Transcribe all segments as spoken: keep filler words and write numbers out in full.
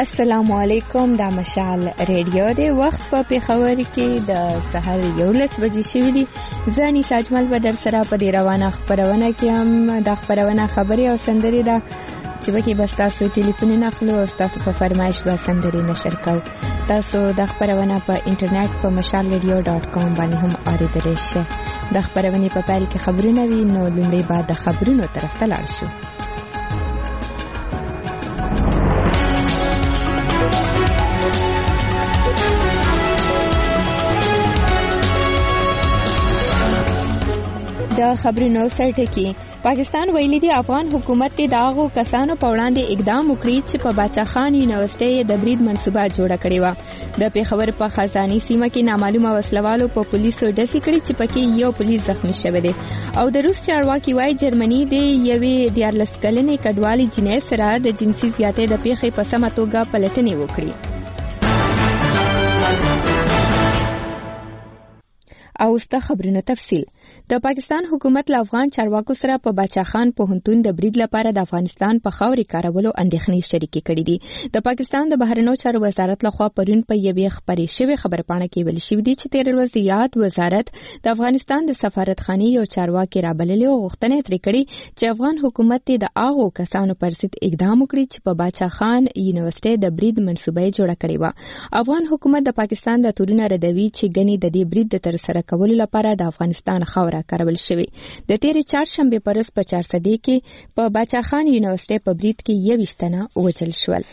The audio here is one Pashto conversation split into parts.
السلام علیکم. دا مشال ریډیو دی. وخت په پیښور کې د سحر یولس بجې شوي دي. زه انیسا اجمل به در سره په دې روانه خپرونه کې هم د خپرونه خبرې او سندرې ده چې پکې به ستاسو ټلیفونونه اخلو او ستاسو په فرمایش به سندرې نشر کوو. تاسو د خپرونه په انټرنیټ په مشال ریډیو ډاټ کام باندې هم اورېدلی شئ. د خپرونې په پیل کې خبرونه وي، نو لومړی به د خبرونو طرف ته لاړ شو. د خبرونو سرټکی. پاکستان ویلي دی افغان حکومت د هغو کسانو په وړاندې اقدام وکړي چې په باچا خان یونیورسيټي د برید منصوبه جوړه کړې و. د پیښور په خزاني سیمه کې نامعلومه وسلوالو په پولیسو ډزې کړې چې پکې یو پولیس زخمی شوی دی. او د روس چارواکي وايي جرمني د یوې دیارلس کلنې کډوالې جنۍ سره د جنسي زیاتې د پیښې په سمه توګه پلټنې وکړي. او ست خبرونو تفصیل. د پاکستان حکومت له افغان چارواکو سره په باچا خان پوهنتون د برید لپاره د افغانستان په خاورې کارولو اندېښنې شریکې کړې دي. د پاکستان د بهرنیو چارو وزارت لخوا پرون په یوې خبرې شوې خبرپاڼه کې ویل شوي دي چې تېره ورځ یاد وزارت د افغانستان د سفارتخانې یو چارواکي رابللې او غوښتنه ترې کړې چې افغان حکومت د هغو کسانو پر ضد اقدام وکړي چې په باچا خان یونیورسيټي د برید منصوبه جوړه کړې و. افغان حکومت د پاکستان د تورونه ردوي چې ګنې د دې برید د ترسره کولو لپاره د افغانستان خاوره کارول شوی. د تیرې چهارشنبه پرز په چارسدې کې په باچا خان یونیورسيټي په برید کې یوویشت تنه ووژل شول.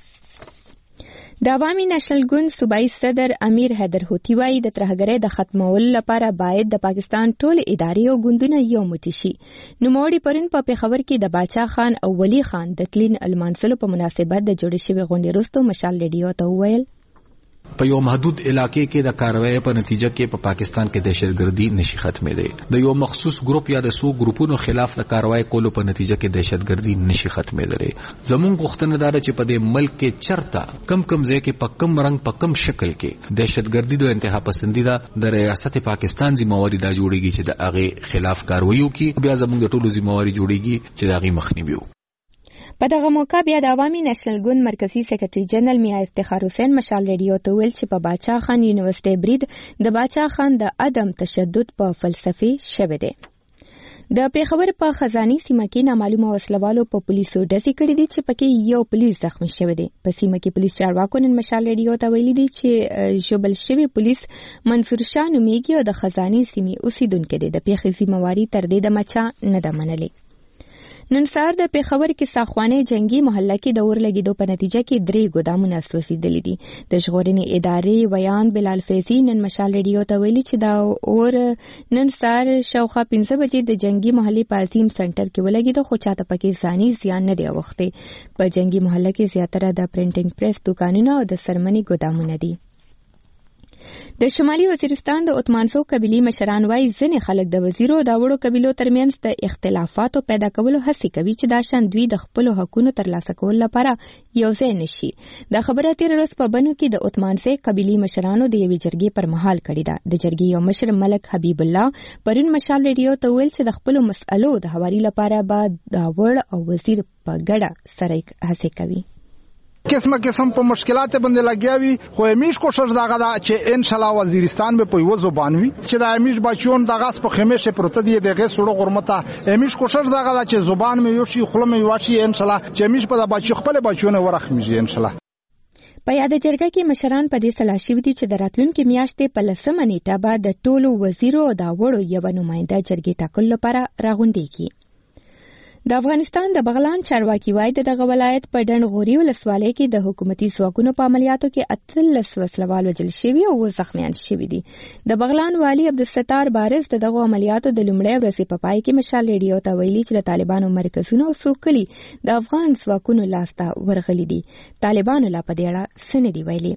د عوامي نېشنل ګوند صوبایي صدر امیر حیدر هوتي وايي د ترهګرۍ د ختمولو لپاره باید د پاکستان ټول ادارې او ګوندونه یو موټی شي. نوموړي پرون په پیښور کې د باچا خان او ولی خان د تلین المنصلو په مناسبت د جوړې شوې غونډې وروسته مشال ریډیو ته وویل په یو محدود علاقې کې د کاروایی په نتیجه کې په پاکستان کې دهشتګردي نشي ختمېدای. د یو مخصوص ګروپ یا د سو ګروپونو خلاف د کاروایی کولو په نتیجه کې دهشتګردي نشي ختمېدای. زموږ غوښتنه ده چې په دې ملک کې چرته کم کم ځای کې په کم رنگ په کم شکل کې دهشتګردي د انتها پسندیده د ریاست پاکستان ذمہواری دا جوړیږي چې د هغه خلاف کاروایی وکړي. بیا زموږ د ټولو ذمہواری جوړیږي چې د هغه مخنیوي وکړي. په دغه موقع بیا د عوامي نېشنل ګوند مرکزی سیکریټري جنرال میا افتخار حسین مشال ریډیو ته ویل چې په باچا خان یونیورسيټي برید د باچا خان د عدم تشدد په فلسفي شوی دی. د پیښور په خزاني سیمه کې نامعلومه وسلوالو په پولیسو ډزې کړې دي چې پکې یو پولیس زخمی شوی دی. په سیمه کې پولیس چارواکو نن مشال ریډیو ته ویلي دي چې ژوبل شوی پولیس منصور شاه نومیږي او د خزاني سیمې اوسیدونکو دی. د پیښې ذمہواری تر دې د مچا نه ده منلې. نن سهار د پیښور کې ساخوانه جنگي محله کې د اور لګیدو په نتیجه کې درې ګودامونه سوځېدلي دي. د ژغورنې ادارې ویان بلال فیضي نن مشال ریډیو ته ویلي چې دا اور نن سهار شاوخوا پنځه بجې د جنگي محلې په عظیم سنټر کې ولګیدو، خو چاته پکې ځاني زیان نه دی اوښتی. په جنگي محله کې زیاتره د پرنټینګ پریس دکانونه او د سرمني ګودامونه دي. د شمالي وزیرستان د اتمانسو قبیلې مشران وايي ځینې خلک د وزیرو د وړو قبیلو ترمنځ د اختلافاتو پیدا کولو هڅې کوي چې دا شان دوی د خپلو حقونو ترلاسه کولو لپاره یو ځای نشي. دا خبره تېره ورځ په بنو کې د اتمانسې قبیلې مشرانو د یوې جرګې پر مهال کړې ده. د جرګې یو مشر ملک حبیب الله پرون مشال ریډیو ته ویل چې د خپلو مسئلو د هواري لپاره به د وړ او وزیر په ګډه سره هڅې کوي. قسمه قسم په مشکلات باندې لګیاوي، خو همیش کوشش داغه دا چې ان شاء الله وزیرستان به په یو زبان وي چې د همیش بچون دغه په خمیشه پروت دی دغه سړو غرمته. همیش کوشش داغه دا چې زبان مې یو شي خله مې واشي ان شاء الله چې همیش په د بچو خپل بچونه ورخمږي ان شاء الله. په یاد جرګه کې مشران په دې صلاح شوي دي چې د راتلونکي میاشتې په لسمه نیټه به د ټولو وزیرو او د وړو یو نماینده جرګې ټاکلو لپاره راغونډېږي. د افغانستان د بغلان چارواکي وايي د دغه ولایت په ډنډ غوري ولسوالۍ کې د حکومتي ځواکونو په عملیاتو کې اتلس وسلوال وژل شوي او اووه زخمیان شوي دي. د بغلان والي عبدالستار بارز د دغو عملیاتو د لومړۍ ورځې په پای کې مشال ریډیو ته ویلي چې د طالبانو مرکزونه او څو کلي د افغان ځواکونو لاسته ورغلي دي. طالبانو لا په دې اړه څه نه دي ویلي.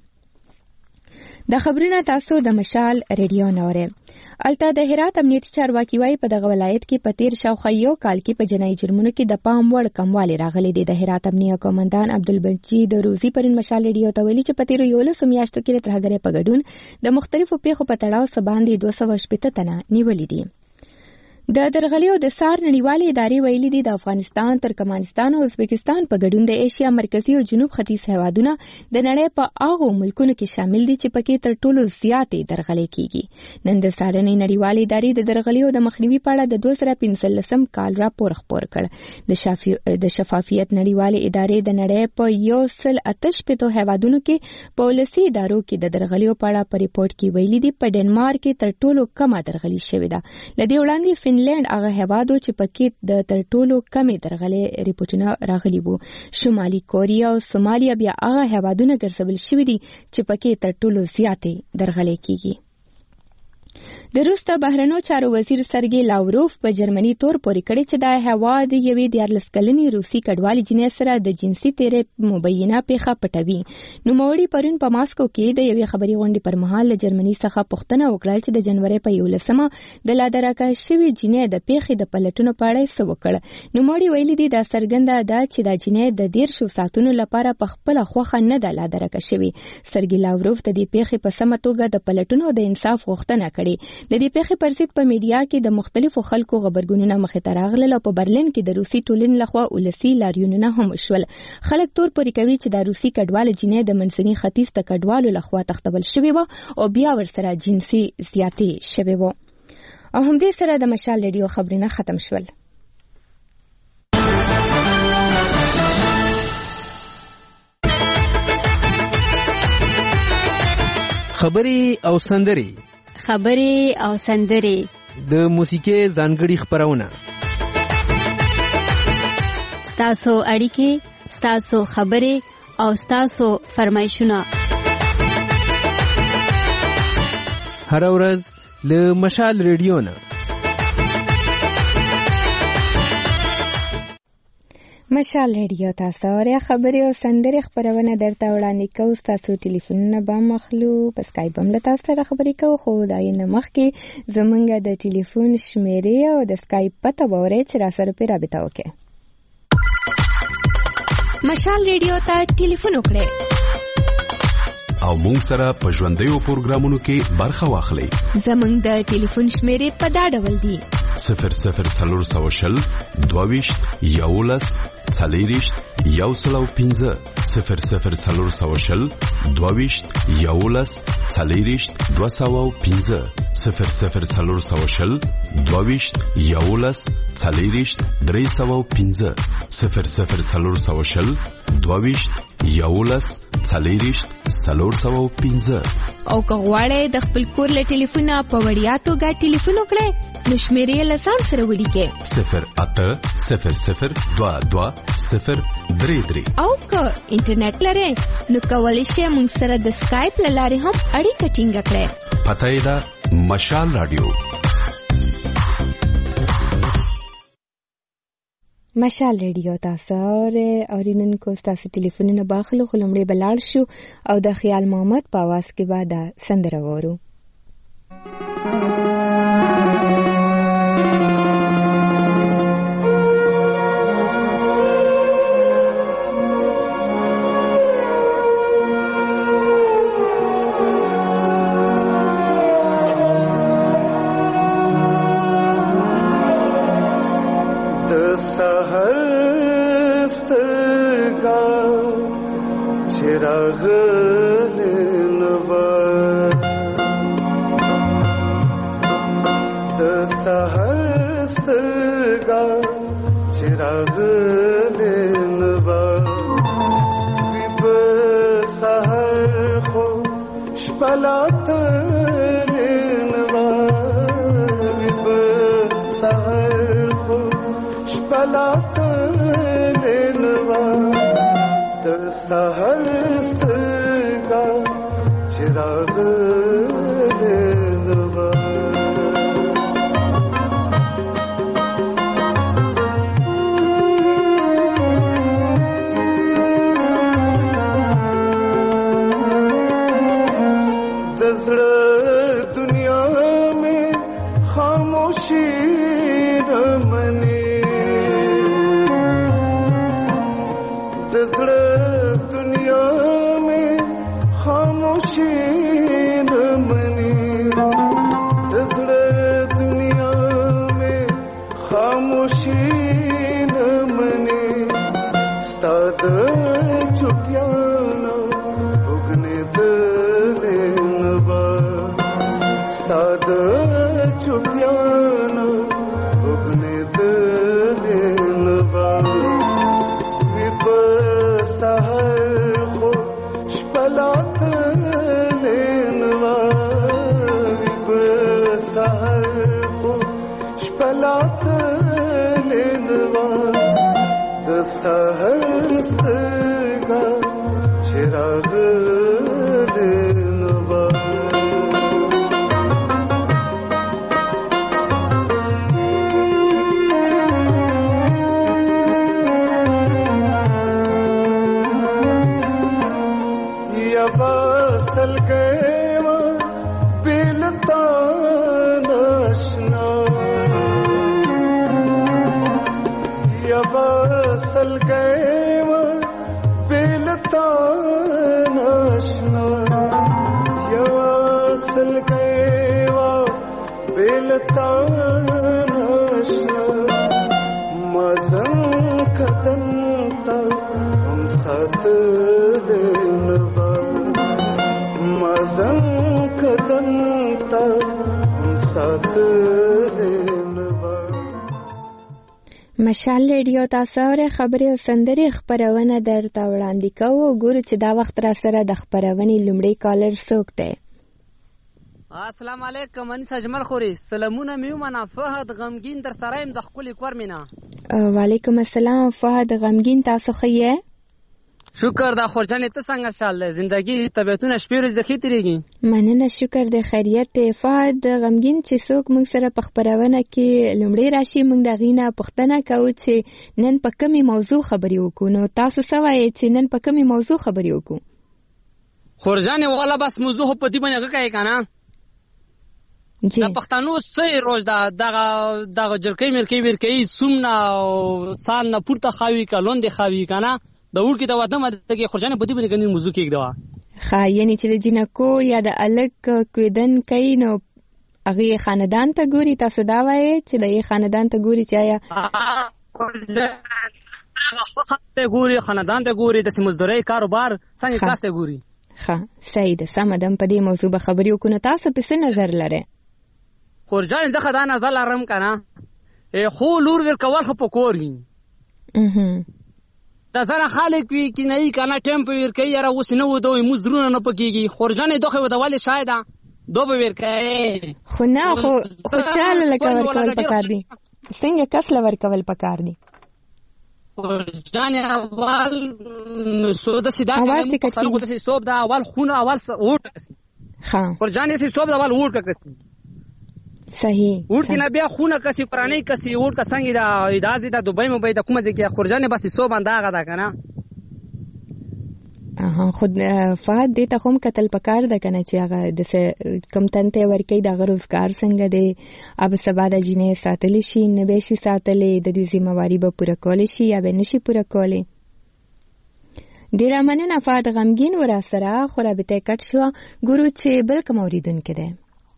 د خبرونه تاسو د مشال ریډیو نه اورئ. الته د هرات امنیتي چارواکي وايي په دغه ولایت کې په تیر شاوخوا یو کال کې په جنایي جرمونو کې د پام وړ کموالی راغلی دی. د هرات امنیه قومندان عبدالمجید روزي پرون مشال ریډیو ته ویلي چې په تیرو یولسو میاشتو کې د ترهګرۍ په ګډون د مختلفو پیښو په تړاو څه باندې دوه سوه شپېته تنه نیولي دي. د درغلیو د سار نړیوالې ادارې ویلي دي د افغانستان، ترکمنستان او ازبکستان په ګډون د ایشیا مرکزی او جنوب ختیځ هیوادونه د نړۍ په هغو ملکونو کې شامل دي چې پکې تر ټولو زیاتې درغلۍ کیږي. نن د سارنې نړیوالې ادارې د درغلیو د مخنیوي په اړه د دوه زره پنځلسم کال راپور خپور کړ. د شافی د شفافیت نړیوالې ادارې د نړۍ په یو سل اته شپېتو هیوادونو کې په ولسي ادارو کې د درغلیو په اړه په ریپورت کې ویلي دي په ډنمارک کې تر ټولو کمه درغلي شوې ده. لدې وړاندې فنلند هغه هیوادو چې پکې د تر ټولو کمې درغلۍ ریپورتونه راغلي وو. شمالي کوریا او سومالیا بیا هغه هیوادونه ګرځول شوي دي چې پکې تر ټولو زیاتې درغلۍ کیږي. د روس د بهرنیو چارو وزیر سرګي لاوروف په جرمني تور پورې کړی چې د هیواد یوې دیارلس کلنې روسي کډوالې جنۍ سره د جنسي تیرې مبینه پیښه پټوي. نوموړي پرون په ماسکو کې د یوې خبري غونډې پر مهال له جرمني څخه پوښتنه وکړه چې د جنوري په یولسمه د لادرکه شوې جنۍ د پیښې د پلټونو په اړه څه وکړ. نوموړي ویلي دي دا څرګنده ده چې د جنۍ د دیرشو ساعتونو لپاره په خپل خوخه نه ده لادرکه شوې. سرګي لاوروف د دې پیښې په سمه توګه د پلټونو د انصاف غوښتنه کړې. د دې پیښې پر ضد په میډیا کې د مختلفو خلکو غبرګونونه مخې ته راغلل او په برلین کې د روسي ټولنې لخوا ولسي لاریونونه هم وشول. خلک تور پورې کوي چې د روسي کډواله جنۍ د منځني ختیځ د کډوالو لخوا تختول شوې وه او بیا ورسره جنسي زیاتې شوې وه. او همدې سره د مشال ریډیو خبرونه ختم شول. خبري او سندري خبري او سندري د موسیقي ځانګړي خبرونه ستاسو اړیکې ستاسو خبري او ستاسو فرمایشونه هر ورځ له مشال ریډیو نه. مشال ریډیو تاسو اورئ خبري او سندري خبرونه درته وړاندې کوو. تاسو ټلیفونونه به مخلو په اسکایپ هم له تاسو سره خبرې کوو خو دا یې نه مخکې زمونږ د ټلیفون شمیرې او د اسکایپ پته به اورئ چې را سره پرې رابطه وکړئ. مشال ریډیو ته ټلیفون وکړئ او مونږ سره په ژوندیو پروګرامونو کې برخه واخلئ. زمونږ د ټلیفون شمیرې په دا ډول دي: صفر صفر څلور سوه شل دوهویشت یولس څلېرویشت یو سل او پنځه صفر صفر څلور سوه شل دوهویشت یولس څلېرویشت دوه سوه او پنځه صفر صفر څلور سوه شل دوهویشت یولس څلېرویشت درې سوه او پنځه صفر صفر څلور سوه شل دوهویشت یولس څلېرویشت څلور سوه او پنځه. او که غواړئ د خپل کور له ټلیفونه په وړیا توګه ټلیفون وکړئ نو شمیرې له ځان سره ولیکئ: صفر اته صفر صفر دوه دوه صفر درې درې. او که انټرنیټ لرئ نو کولی شئ موږ سره د اسکایپ له لارې هم اړیکه ټینګه کړئ. پته یې ده مشال رادیو. مشال ریډیو تاسو اورئ. اورینونکو ستاسو ټلیفونونه باخلو خو لومړی به لاړ شو او د خیال محمد په اواز کې به دا سندره وورو. د چوپیانو وګنه دلنوا وی په سحر خو شپلات لنوا وی په سحر خو شپلات لنوا د سحر سترګا چراغ لنوا وصل گئے وہ بلتا ناشنا یا وصل گئے وہ بلتا ناشنا یا وصل گئے وہ بلتا ناشنا مزن کدنتا ہم ساتھ لنوا مزن کدنتا ہم ساتھ لنوا. مشال ریډیو تاسو اورئ خبرې او سندرې خبرونه درته وړاندې کوو. ګورو چې دا وخت را سره د خبرونې لومړی کالر څوک دی. السلام علیکم انس اجمل خوري سلامونه میومنه فهد غمگین در سرایم د خپل کور مینا. وعلیکم السلام فهد غمگین تاسو خیه؟ شکر دا خورجان ته څنګه شاله زندگی طبيعتونه شپې ورځې د خېتريږي. مننه شکر د خیریت فهد غمگین چې څوک موږ سره په خبرونه کې لومړی راشي موږ د غینه پښتنه کوو چې نن په کومه موضوع خبرې وکړو. نو تاسو څه وایي چې نن په کومه موضوع خبرې وکړو؟ خورجان والا بس موضوع په دې باندې غږی کنه جی د پښتنو سې روز دا دغه دغه جرکې مرکې ورکې سومنا سال نه پورته خاوي کلون دی خاوي کنه د وړ کې دا واده مده کې خورجان په دې باندې غني موضوع کې دا خا یعنی چې د جنکو یا د الک کویدن کین نو هغه خاندان ته ګوري. تاسو دا وایي چې د خاندان ته ګوري چې آیا ته ګوري خاندان ته ګوري د سمزدوري کاروبار څنګه کاسته ګوري. ها صحیح ده سمدم په دې موضوع به خبرې وکړو. تاسو په څه نظر لرئ؟ خورجان زه خدای نظر لرم کنه خو لور ور کول خو پکور وي اها دا زره خالق وی کی نه کنه ټیمپ ور کوي را اوس نه و دوی مزرونه نه پکېږي. خورجان دوخه و د والي شاید دو به ور کوي خو نه خو خو چاله لکه ور کول پکار دي څنګه کس لور کول پکار دي. خورجان اول سو د سیدا اواز دې کټي د صوب دا اول خونه اول ووټ ها خورجان یې صوب دا اول ووټ کړی صحیح ورته نه بیا خونه کسي پرانی کسي ورته څنګه دا ادازه د دوبۍ مبې د کومه ځکه خورجان بس سو باندې غدا کنه اها خود فهد دې ته هم قتل پکار ده کنه چې هغه د کم تنته ورکی د روزګار څنګه دی اب سبا د جنې ساتل شي نه به شي ساتلې د دې ذمہواری به پوره کول شي یا به نشي پوره کولې. ډیر مننه فهد غمگین ور سره خو را به ته کټ شو. ګورو چې بل کوم اوریدونکو ده.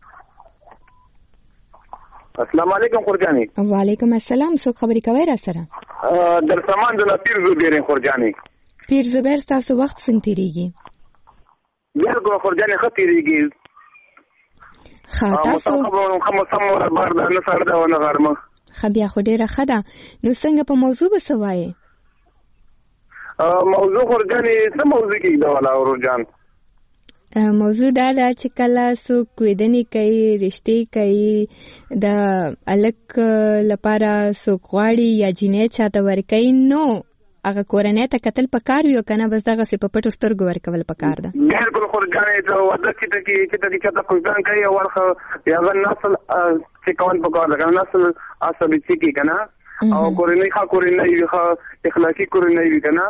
السلام علیکم خورجانی. وعلیکم السلام څوک خبرې کوي را سره؟ در سامان د پیر زبیر خورجانی. پیر زبیر تاسو وخت څنګه تیریږي؟ بالکل خورجانی ښه تیریږي. ښه تاسو کوم سم بار د نه سره دا ونه غرمه ښه بیا خو ډیره ښه ده. نو څنګه په موضوع به څه وایې؟ موضوع خورجانی څه موضوع کې دا ولا ورجان موضوع دا ده چې کله څوک کویدنې کوي رشتې کوي د الک لپاره څوک غواړي یا جینۍ چاته ورکوي نو هغه کورنۍ ته کتل پکار وي او کنه بس دغسې په پټو سترګو ورکول پکار ده. بالکل خورجانې ته واده چې ته کې چې ته کې چاته کویدن کوي او ورخه هغه نسل چې کول پکار ده کنه نسل عصبي چې کې کنه او کورنۍ ښه کورنۍ وي ښه اخلاقي کورنۍ وي کنه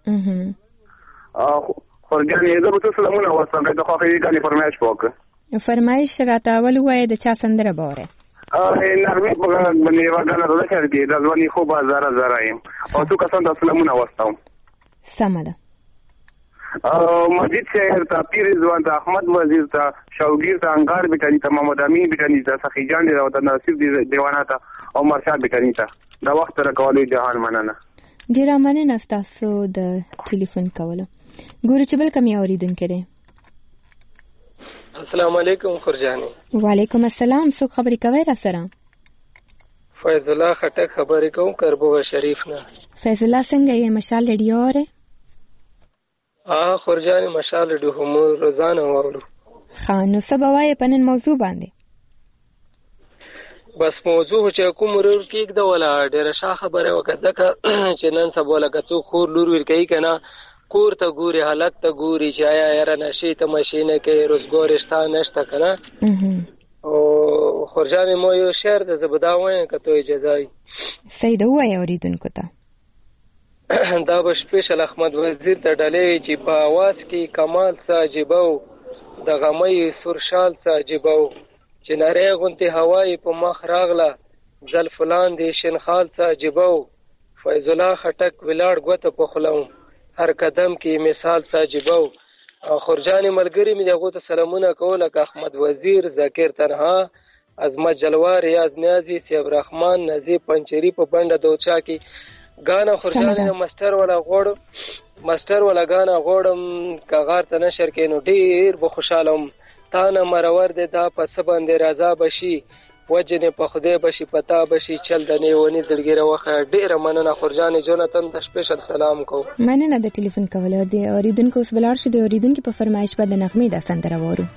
خورجانې زه به څه سلامونه واستم د خوښۍ ګانې فرمایش وکړه. فرمایش راته اول ووایه د چا سندره به اورې؟ نرمي په باندې یوه ګانه ده شعر کې د ځواني خوب زاره زاره یم او څو کسان ته سلامونه واستوم. سمه ده. مجید شاعر ته پیر ځوان ته احمد وزیر ته شوګیر ته انګار بیټاني ته محمد امین بیټاني ته سخي جان دی او ته نصیب دیوانه ته او مرشد بیټاني ته دا وخت راکولې جهان مننه. ډیره مننه ستاسو د ټلیفون کولو. ګورو چې بل کوم اوریدونکو دی. السلام علیکم خورجاني. وعلیکم السلام. څوک خبرې کوي را سره؟ فیض الله خټک خبرې کوم کربوغه شریف نه. فیض الله څنګه یې؟ مشال ریډیو اورې؟ اه خورجاني مشال ریډیو هم روزانه اورو. ښه نو څه به وایې په نن موضوع باندې؟ بس موضوع چې کوم ورور کېږده ولا ډېره ښه خبره وکړه ځکه چې نن سبا لکه څوک خور لور ور کوي که نه کور ته ګوري هلک ته ګوري چې آیا یاره نشې ته مشې نه کوې روزګار شته نشته که نه. او خورجانې ما یو شعر ده زه به دا وایم که تو اجازه وي. صحیح ده ووایه اورېدونکو ته. دا به سپیشل احمد وزیر ته ډالۍ چې په اواز کې کمال څه عجیبه و د غمۍ سور شال څه عجیبه و چې نری غوندې هوا یې په مخ راغله زلفو لاندې شینخال څه عجیبه و فیض الله خټک ولاړ ګوته په خوله و هر قدم کې مثال څه عجیبه و. خورجانې ملګري مې د هغو ته سلامونه کوو لکه احمد وزیر، ذکر تنها، عظمت جلوه، ریاض نیازي، سیب رحمان، نظیب پنچری په بنډه دوچا کې ګانا خورجانې مستر ولا غوړ مستر ولا ګانا غوړم کغار ته نشر کې نو ډیر به خوشالم تا نه مرور دې دا په څه باندې رضا بشي وجنې په خدای بشي پتا بشي چل د نیونی دلګیره وخه ډیره مننه خورجانې جونتن ته سپیشل سلام کو. مننه د ټلیفون کولو دی اوریدونکو اوس بلار شو دی اوریدونکو په فرمایش به د نغمې د سندره وورو.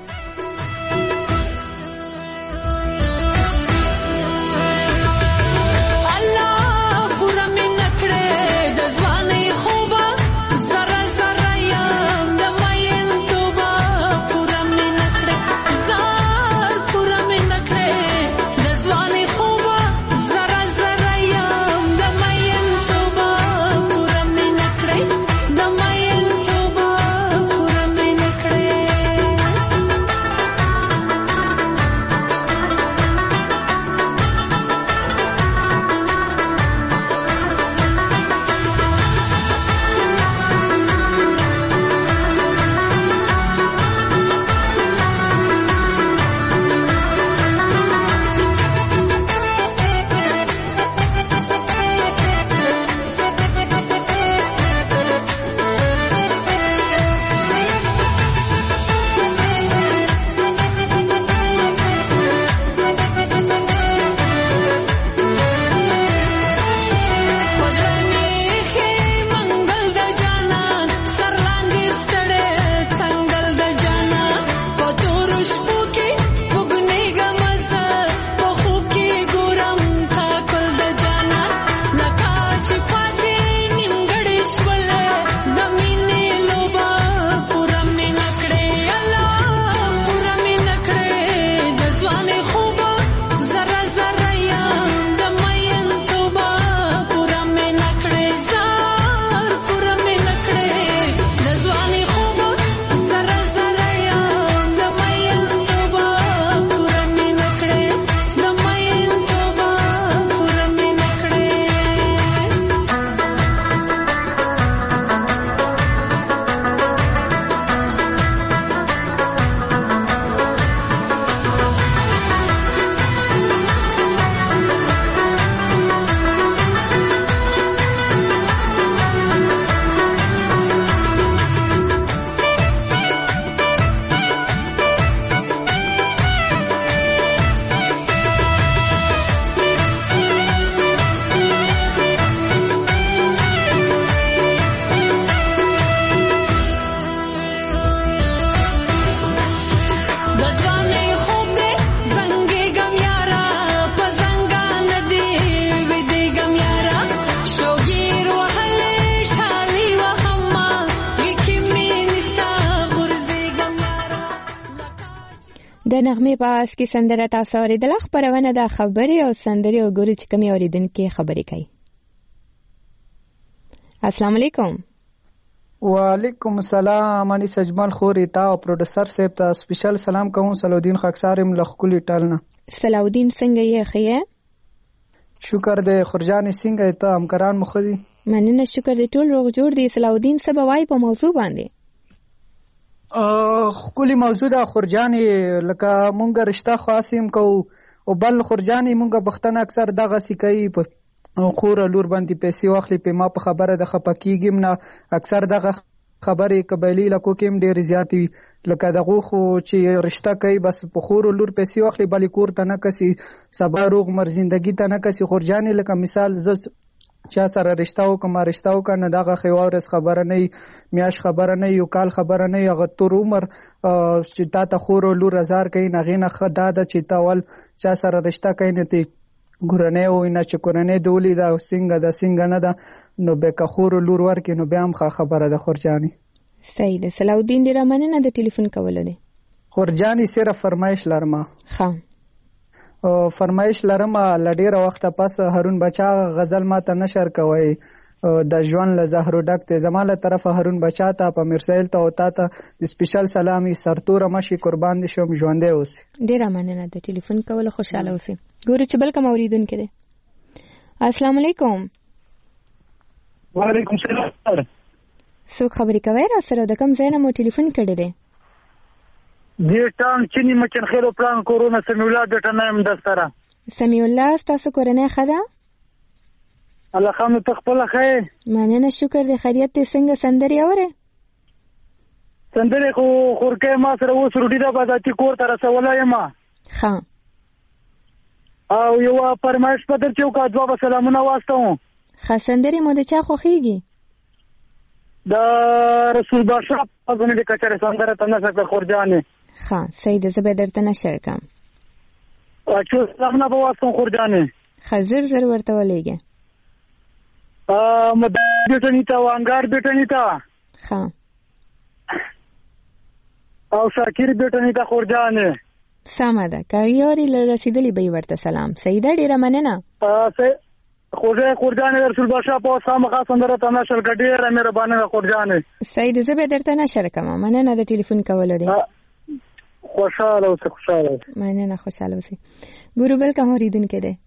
د نغمې په آواز کې سندره تاسو اورېدله. خپرونه د خبرې او سندرې او ګورو چې کومې اورېدونکي خبرې کوي. السلام علیکم. وعلیکم السلام. اني سجمل خوري تا او پروډوسر صاحب ته سپیشل سلام کوم. صلاحالدین خاکسارم لخکلی ټالنه. صلاحالدین څنګه یې خیه؟ شکر دې خورجانې څنګه ته همکاران مخدي؟ مننه شکر دې ټول روغ جوړ دي. صلاحالدین څه به وایي په موضوع باندې؟ خپل موضوع د خورجانې لکه مونږ رشتہ خاصیم کو او بل خورجانې مونږ بختنه اکثر دغه سکی په خور لور باندې پیسې واخلي په ما په خبره د خپکیګم نه اکثر دغه خبرې قبایلي علاقو کې هم ډېرې زیاتې وي لکه دغو خو چې رشته کوي بس په خور لور پیسې واخلي بلې کور ته نه کسي سبا روغ مر زندګي ته نه کسي خورجانې لکه مثال زه چا سره رشته وکړم رشته وکړه نو دغه ښه ورځ خبره نه وي میاشت خبره نه وي یو کال خبره نه وي هغه تور عمر چې تا ته خور لور هزار کوي نو هغې نه ښه دا ده چې ته اول چا سره رشته کوي نو ته کورنۍ ووینه چې کورنۍ دې ولیده او څنګه ده څنګه نه ده نو بیا که خور لور ورکړي نو بیا هم ښه خبره ده خورجانې صحیح ده صلاح الدین ډېره مننه د ټلیفون کولو دی خورجانې صرف فرمایش لرم ښه فرمایش لرم له ډېره وخته پس هارون بچا غزل ما ته نشر کوئ د ژوند له زهرو ډک دی زما له طرفه هارون بچا ته په میرسایل ته او تا ته د سپیشل سلامي سرتوره مشي قربان دي شم ژوندی اوسئ ډېره مننه د ټلیفون کولو خوشحاله اوسئ ګورو چې بل کوم اورېدونکی دی السلام علیکم وعلیکم السلام څوک خبرې کوئ را سره د کوم ځای نه مو ټلیفون کړی دی دې ټان چینی مچن خیرو پلان کورونا سمیع الله بیٹا نام دستره سمیع الله ستاسو کورنۍ ښه ده الله خامو ته خپله ښه مننه شکر دی خیریت دی څنګه سندرې اورې سندرې خو خورکۍ ما سره اوس روډي ده باداتي کور ته رسولی یم ښه او یوه فرمایش په در چې وکړه دوه به سلامونه واستوم ښه سندرې مو د چا خوښېږي د رسول باشا په ځنې د کچرې سندره ته نشه کړه خورجانې ښه صحیح ده زه به درته نشر کړم چې سلامونه به واستوم خورجانې ښه زر زر ورته ولېږه مدد بیټني ته وانګار بیټني ته ښه او شاکر بیټني ته خورجانې سمه ده که یاري رسېدلی به یې ورته سلام صحیح ده ډېره مننه خوږه خورجانې رسول باشا په اوس خامخا سندره ته نشر کړه ډېره مهرباني ده خورجانې صحیح ده زه به درته نشر کړم مننه د ټلیفون کولو دی خوشحاله اوسه خوشحاله اوسه مننه خوشحاله اوسه ګورو بل کوم اورېدونکی دی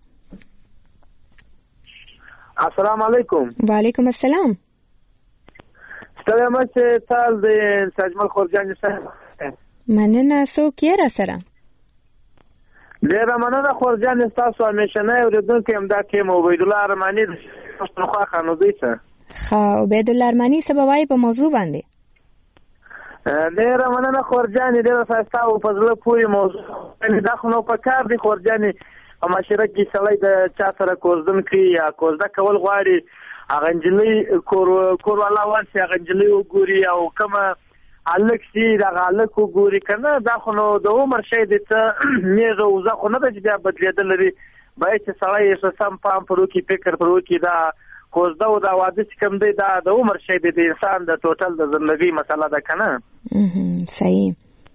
السلام علیکم وعلیکم السلام ستړی مه چې تال د ساجمل خورجانې صاحب مننه څوک یې را سره ډېره مننه خورجانې ستاسو همیشنی اورېدونکی یم دا کې عبیدالله ارماني د پښتونخوا خانودۍ څه ښه عبیدالله ارماني څه به وایي په موضوع باندې ډېره مننه خورجانې ډېره ښایسته او په زړه پورې موضوع دا خو نو په کار دی خورجانې په معاشره کې سړی د چا سره کوزدن کوي یا کوزده کول غواړي هغه نجلۍ کوروالا ورسي هغه نجلۍ وګوري او کومه هلک شي دغه هلک وګوري که نه دا خو نو د عمر شی دی څه نیغه وزه خو نه ده چې بیا بدلېدل لري باید چې سړی یې ښه سم پام پر وکړي فکر پر وکړي دا کوزده او دا واده چې کوم دی دا د عمر شی دی د انسان د ټوټل د زندګۍ مسله ده که نه صحیح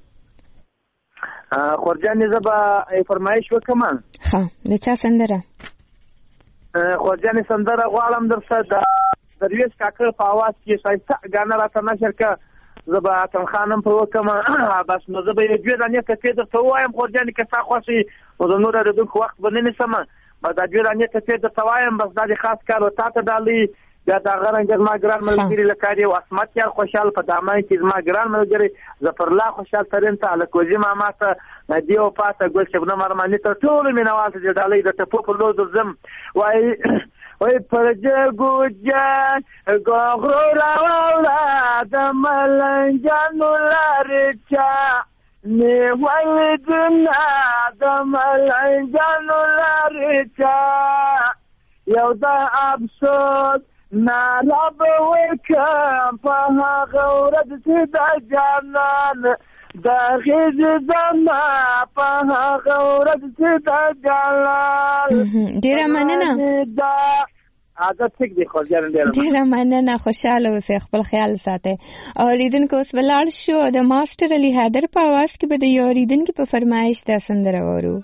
خورجانې زه به فرمایش وکړم ښه د چا سندره خورجانې سندره غواړم در سره د درویش کاکړ په اواز کې ښایسته ګانه راته نشر کړه زه به اتم خانم په وکړم بس نو زه به یې دوې دانې کتې درته ووایم خورجانې که ستا خوښ وي نو د نورو اورېدونکو وخت به نه نیسم بس دا دوې دانې کتې درته وایم بس دا د خاص کار و تا ته ډالۍ بیا د هغه رنګه زما ګران ملګري لکه یو عصمت یار خوشحال په دامان کې زما ګران ملګري ظفرالله خوشحال ترین ته هلکوزي ماما ته نادیه وفا ته ګل شبنم ارماني ته ټولو مینوال ته د ډالۍ د ټپو په لور درځم وایي وای پر جګو جان ګغرو راوړه د ملنجانو لارې چا نیوی دنا د ملنجانو لارې چا یو د افسوس ناره به ورکم په هغه ورځ چې د جانان د غېږې زما په هغه ورځ چې د جانان ډېره مننه عادت ټیک دی خورجانې ډېره ډېره مننه خوشحاله اوسئ خپل خیال ساتئ اورېدونکو اوس به لاړ شو د ماسټر علي حیدر په اواز کې به د یو اورېدونکي په فرمایش دا سندره واورو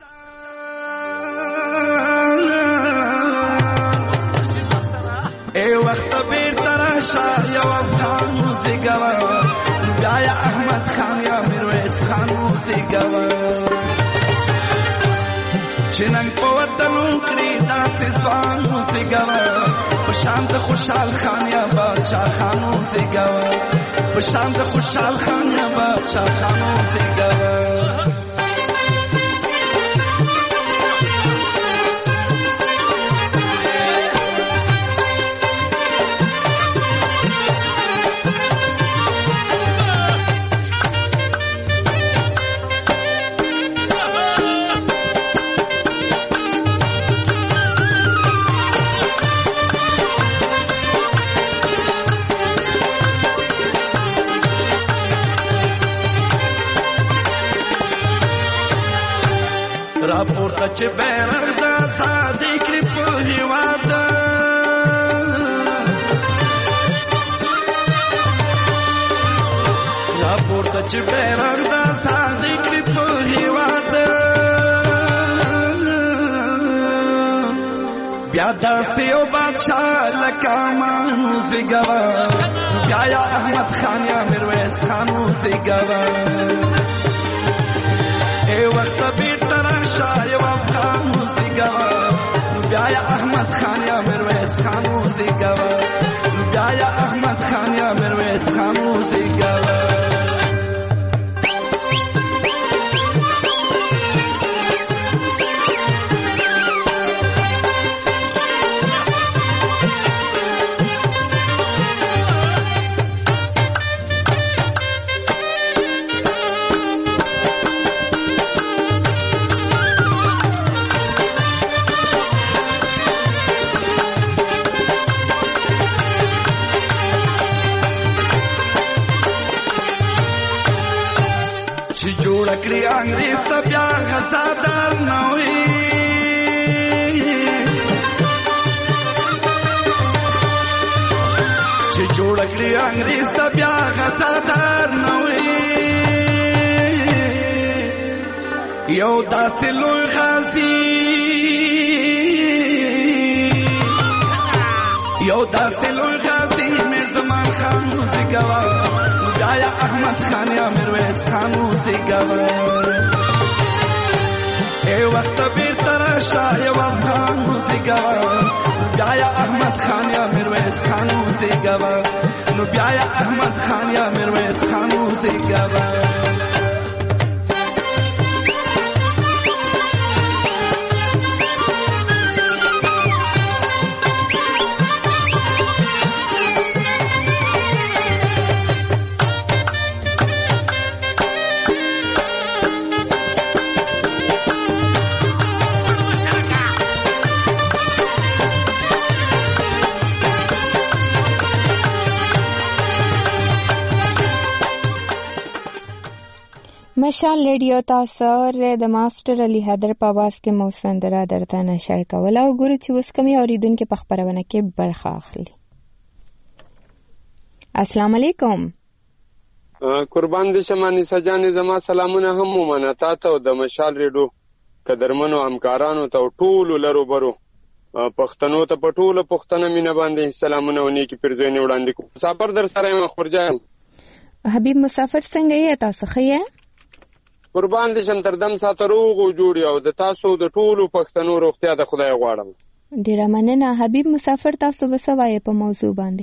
ای وخت بیرته راشه یو افغان وزېږوه نو بیا یا احمد خان یا میرویس خان وزېږوه چې نن په وطن وکړي داسې ځوان وزېږوه په شان د خوشحال خان یا بادشاه خان وزېږوه په شان د خوشحال خان یا بادشاه خان وزېږوه راپورته چې بیرغ د ازادۍ کړي په هېواد راپورته چې بیرغ د ازادۍ کړي په هېواد بیا داسې یو بادشاه لکه امان وزېږوه بیا یا احمد خان یا میرویس خان وزېږوه ای وخته بیرته راشه یو افغان وزېږوه نو بیا یا احمد خان یا میرویس خان وزېږوه نو بیا یا احمد خان یا میرویس خان وزېږوه چې جوړ کړی انګریز ته بیا غزادار نه وي چې جوړ کړی انګریز ته بیا غزادار نه وي یو داسې لوی غازي یو داسې لوی غازي میر زمان خان وزېږوه نو بیا یا احمد خان یا میرویس خان وزېږوه ای وخته بیرته راشه یو افغان وزېږوه نو بیا یا احمد خان یا میرویس خان وزېږوه نو بیا یا احمد خان یا میرویس خان وزېږوه مشال ریډیو تاسو ر د ماستر علي حیدر په आवाज کې مو سندره درته نشر کول او ګورو چې اوس کومې اوریدونکو په خبرونه کې برخه اخلي. السلام علیکم. قربان دې شماني سجانې زما سلامونه هم ومنه تاسو او د مشال ریډیو قدرمنو همکارانو ته ټول لرو برو پښتنو ته په ټول پښتنه مینه باندې سلامونه ونی کې پرځوي نه وړاندې کوم مسافر در سره یم خورجان حبیب مسافر څنګه یې تاسو ښه قربان دې شم تر دم ساته روغ او جوړ یو د تاسو د ټولو پښتنو روغتیا د خدای غواړم. ډیره مننه حبیب مسافر تاسو به څه وایې په موضوع باندې؟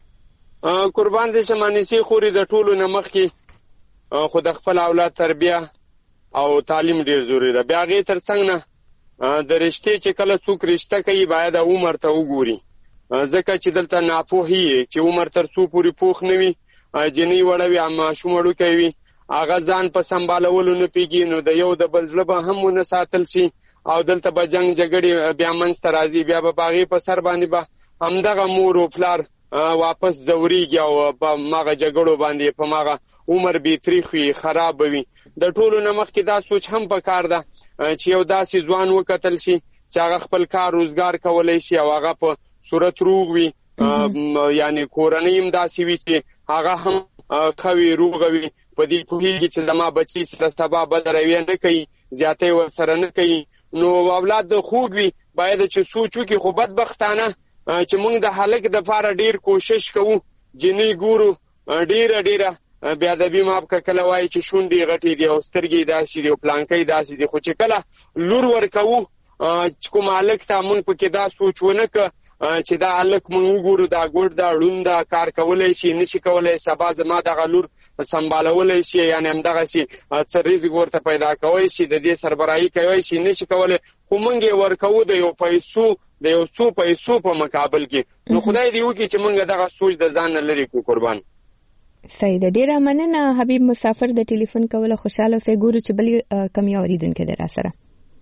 قربان دې شم انیسي خوري د ټولو نه مخکې خو د خپل اولاد تربیه او تعلیم ډیر ضروري ده. بیا هغې تر څنګ نه د رشتې چې کله څوک رشته کوي باید عمر ته وګوري ځکه چې دلته ناپوهي چې عمر تر څو پورې پوخ نه وي جنۍ وړه وي ماشوم وړوکی وي هغه ځان په سمبالولو نه پوهېږي نو د یو د بل زړه به هم ونه ساتل شي او دلته به جنګ جګړې بیا منځته راځي بیا به په هغې په سر باندې به همدغه مور و پلار واپس ځورېږي او په مغه جګړو باندې په مغه عمر بې تریخ وي خراب به وي. د ټولو نه مخکې دا سوچ هم پکار ده چې یو داسې ځوان وکتل شي چې هغه خپل کار روزګار کولی شي او هغه په صورت روغ وي یعنی کورنۍ هم داسې وي چې هغه هم ښه وي روغه وي په دې پوهېږي چې زما بچي سره سبا بده رویه نه کوي زیاتی ورسره نه کوي نو اولاد د خوږ وي باید چې سوچ وکړي خو بدبختانه چې موږ د هلک دپاره ډېر کوشش کوو جنۍ ګورو ډېره ډېره بیا ادبي ماپ که کله وایي چې شونډې غټې دي او سترګې داسې دي او پلانکی داسې دي خو چې کله لور ورکوو کوم هلک ته موږ پکې دا سوچ ونه که چې دا هلک موږ وګورو دا ګوډ دا ړوند دا کار کولی شي نشي کولی سبا زما دغه لور سمبالولی شي یعنې همدغسې څه رزق ورته پیدا کوی شي د دې سربراهي کوی شي نشي کولی خو موږ یې ورکوو د یو پیسو د یو څو پیسو په مقابل کې نو خدای دې وکړي چې موږ دغه سوچ د ځان نه لرې کړو قربان. صحیح ده ډیره مننه حبیب مسافر د ټلیفون کوله خوشاله اوسئ ګورو چې بل کم یو اوریدونکی دی را سره.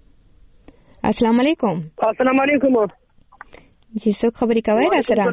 السلام علیکم. السلام علیکم جی څوک خبرې کوئ را سره؟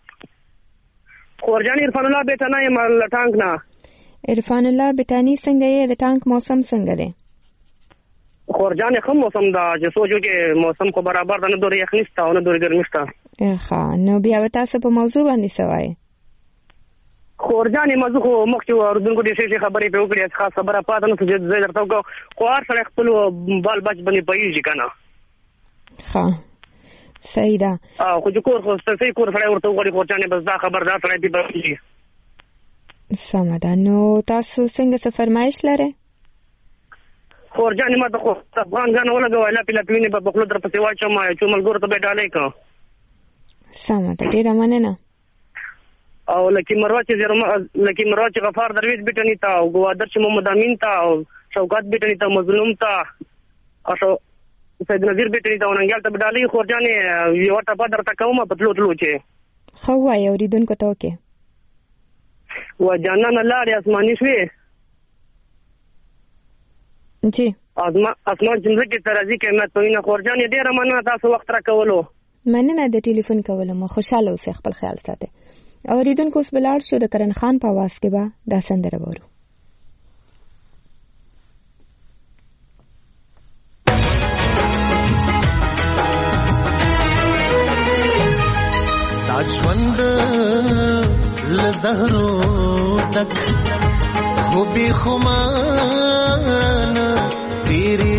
خورجان عرفان الله بیٹانی یم له ټانک نه. عرفان الله بیٹانی څنګه یې د ټانک موسم څنګه دی؟ خورجان خو موسم دا چې سوچو کې موسم کو برابر ده، نه دوره یخ نشته او نه دوره ګرمي شته. ښه نو بیا به تاسو په موضوع باندې څه وایئ؟ خورجان موضوع خو مخکې اردوونکو ډېرې ښې خبرې پرې وکړې، خاص خبره پاته نه چې زه درته وکړم، خو هر سړی خپل بال بچ باندې پوهېږي که نه. ښه صحیح ده. خو چې کور خو صحیح کور سړی ورته وغواړي خورجانې بس دا خبردار سړی دې پوهېږي. سمه ده. نو تاسو څنګه څه فرمایش لرئ؟ خورجانې ما ته خو افغان ګانې ولګوه، لاپې لاپې وینې به په خوله در پسې واچوم، چې ملګرو ته به یې ډالۍ کړم. سمه ده، ډېره مننه. او لکی مروه چې لکی مروه چې غفار درویش بیٹنی تا او گوادر چې محمد امین تا او شوکت بیٹنی تا مظلوم تا او سید نظیر بیٹنی تا وننګال ته بدالي خورجانې یو ټپه درته کوم په تلو تلو چې خو وایي اوریدونکو ته وکړې و جانان لارې اسماني شوې جی اسمان چې مځکې ته راځي قیمت په وینه. خورجانې ډېره مننه تاسو وخت راکولو. مننه د ټلیفون کولو. مو خوشحاله اوسئ، خپل خیال ساتئ. اوریدونکو اوس بلاړ شو د کرن خان په आवाज کې به دا سندره وورو. دا ژوند له زهرو ډک خوبې خمار تیری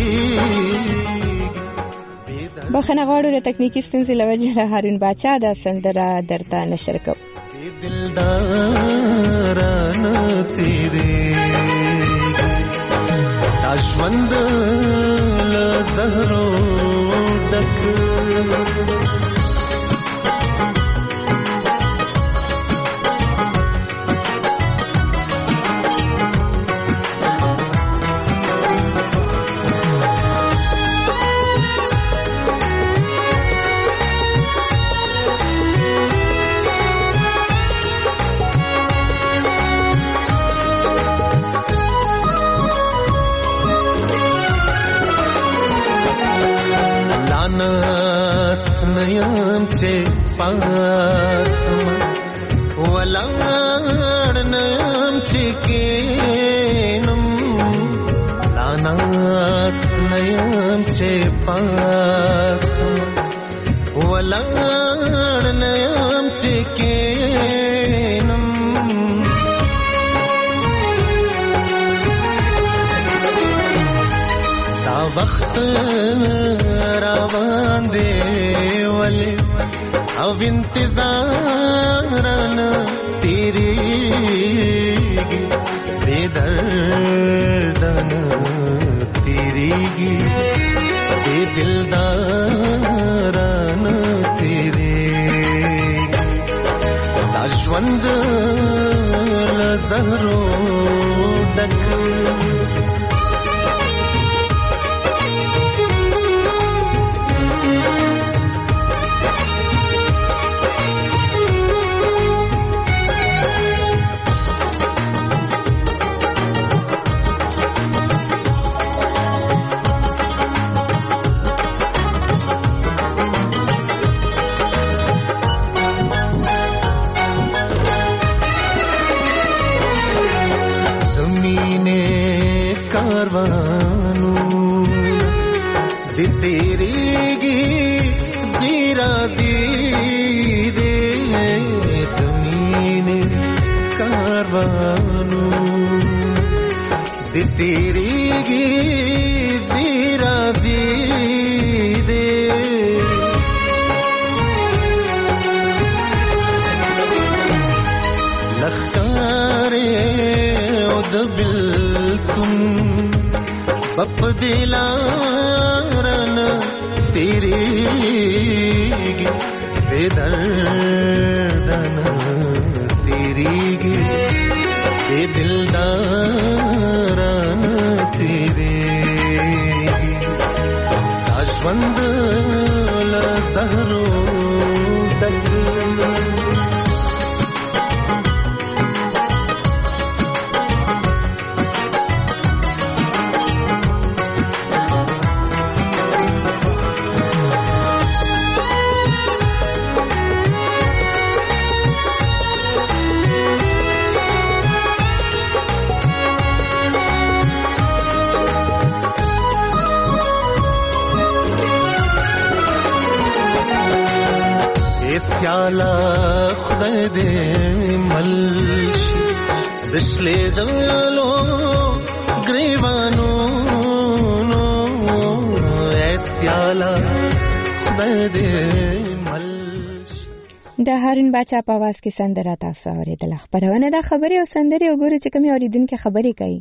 بخنه غواړو د تکنیکی ستونزې له وجې هارون باچا دا سندره درته نشر کوو. دلداران تیرے دا ژوند له زهرو ډک ناست نیم چه پاسم ولار نیم چه کینم ناست نیم چه پاسم ولار نیم چه کینم دا وقت روان دی ولی او انتظارن تیریگی بے دردن تیریگی بے دلدارن تیریگی دا ژوند له زهرو ډک تیریگی زیرا زیدے لخکارے او دبلتن بپ دلارن تیریگی بے دردن تیریگی بے دلداران تیریگی دا ژوند له زهرو ډک سیالا خدای دې ملشي دشلې دلو گریوانو نو سیالا خدای دې ملشي. د هارون باچا په आवाज کې سندره تاسو اوریدل. خبرونه د خبري او سندري وګورئ چې کومي اوریدونکو خبري کوي.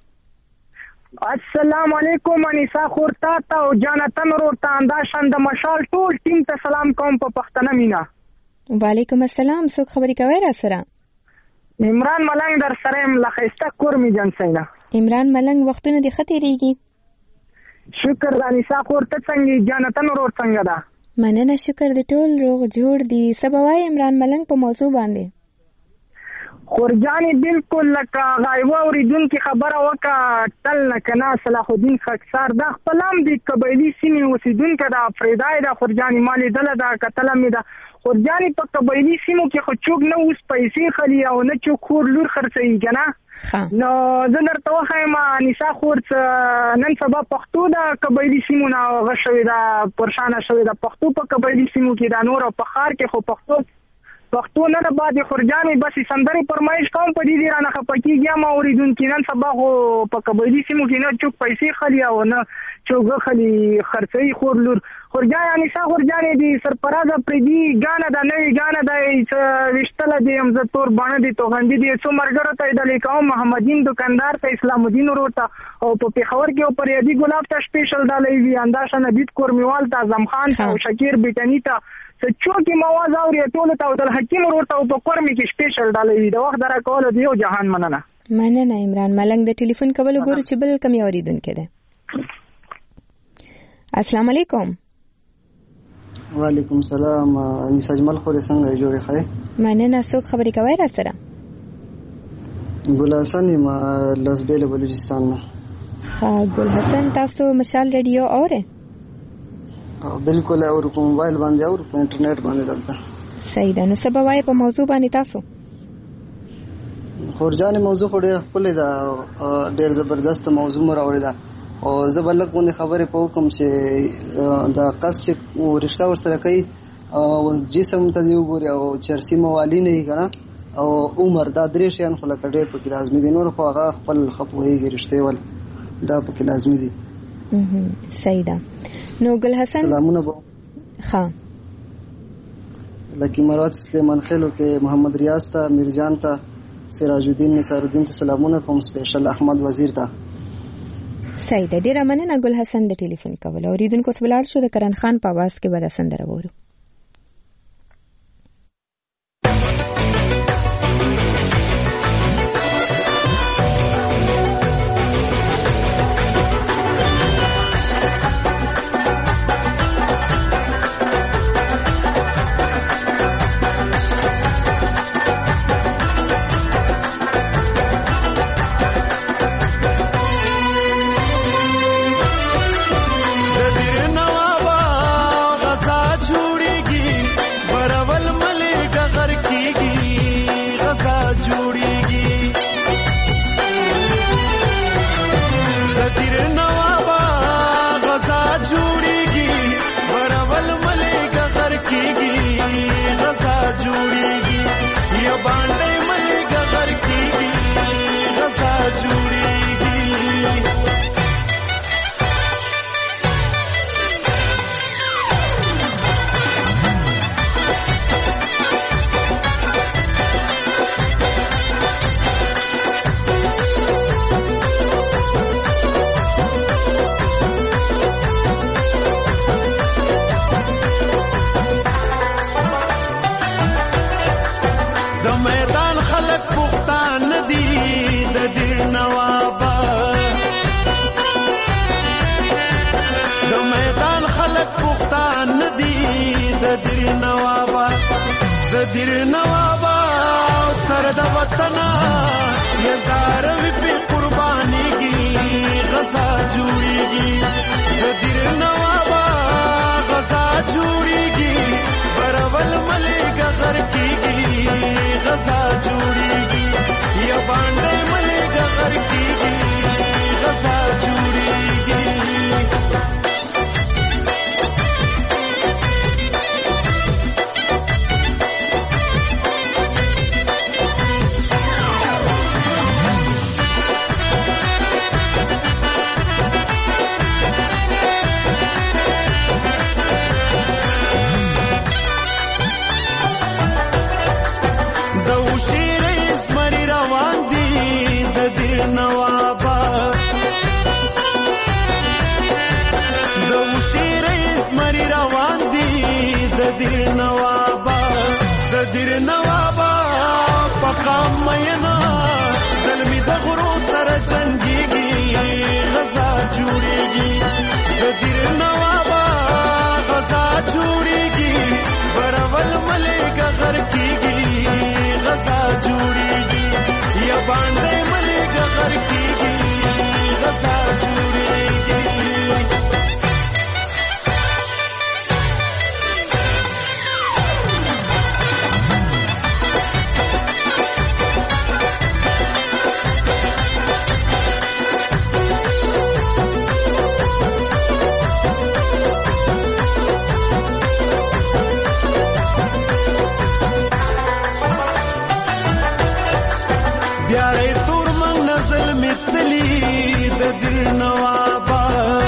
السلام علیکم انیسا خورتا تا او جانتن ورتا انداشان د مشال ټول ټیم ته سلام کوم په پښتنه مینا. وعلیکم السلام. څوک خبري کوي را سره؟ عمران ملنګ در سره ام لخيسته کور می جن سینا. عمران ملنګ وختونه دي خطرېږي. شکر انیسا خورتا څنګه جانتن ور څنګه ده؟ مننه شکر دې ټول روغ جوړ دي. سبوای عمران ملنګ په موضوع باندې خورجانی بالکل لکه غایبه اوریدونکو خبره وکا تل نه کنا صلاح الدین خاکسار د خپلم د قبایلی سیمې اوسیدونکو د افریدای د خورجانی مالی دله د قتل می د خورجانی په قبایلی سیمو کې خو چوک نه اوس پیسې خلی او نه چوک خور لور خرڅي کنه نو زه درته وایم انیسا خورت نن سبا پښتو د قبایلی سیمو نه غشوي د پرشانه شوی د پښتو په قبایلی سیمو کې د نور په خار کې خو پښتو پښتو نه د بعد خورجانی بس سندري پرمایش کوم په دې رانه خپکیږي ما اوریدونکو نن سبا خو په قبایلی سیمو کې نه چوک پیسې خلی او نه چوک خلی خرڅي خور لور خورجانی انیسا خورجانی دی سرپرازه پردي غانه د نوې غانه د وشتله دی هم ز تور باندې دی توغندې دی څو مرګره ته د لیکاو محمدین دکاندار ته اسلام الدین وروته او په پیښور کې په ریاضي ګلاب ته سپیشل دالې وی انداشه نبیت کورمیوال ته اعظم خان ته او شکیر بیٹنی ته چوکي مواز اوري ټول ته د حکیم وروته په کورمی کې سپیشل دالې د وخت درا کول دی او جهان مننه مننه عمران ملنګ د ټلیفون کول ګورو چې بل کمی اوریدونکو ده. السلام علیکم. وعلیکم السلام. انیس اجمل خوري څنګه جوړه خای؟ مننه. څوک خبري کوي را سره؟ ګل حسن ما لزبیل بلوچستان نه. ها ګل حسن تاسو مشال رادیو اوره؟ بالکل اور په موبایل باندې او په انټرنیټ باندې دلته. صحیح ده. نو سبا وای په موضوع باندې تاسو خورجان موضوع خو ډېر خپل ده ډېر زبردست موضوع مراوړی ده او زبرلکونه خبره په کوم چې دا قص چې ورشتہ ور سره کوي او جسم ته دی وګوري او چرسي موالی نه کنه او عمر دا درې شیان خو لکه ډېر په لازمي دي نور خو هغه خپل خپويږي رشته ول دا په لازمي دي. صحیح ده. نو ګل حسن سلامونه بو ها لکی مراد سلیمان خیلو کې محمد ریاض ته میرجان ته سراج الدین نثار الدین ته سلامونه کوم سپیشل احمد وزیر ته. صحیح ده. ډیره مننه ګل حسن د ټلیفون کول. اوریدونکو څخه بلار شو د کرن خان په आवाज کې به سندره وورو. دیر نوابا سر د وطن یزار وی په قربانی کی غزا جوړیږي دیر نوابا غزا جوړیږي برول ملک غر کیږي غزا جوړیږي یا باندې ملک غر کیږي غزا جوړیږي. دیر نوابا غزا جوړیږي برول ملګا غر کیږي غزا جوړیږي یا باندې ملګا غر کیږي غزا جوړیږي بیارې تور من نزل مثلی د دیر نوابا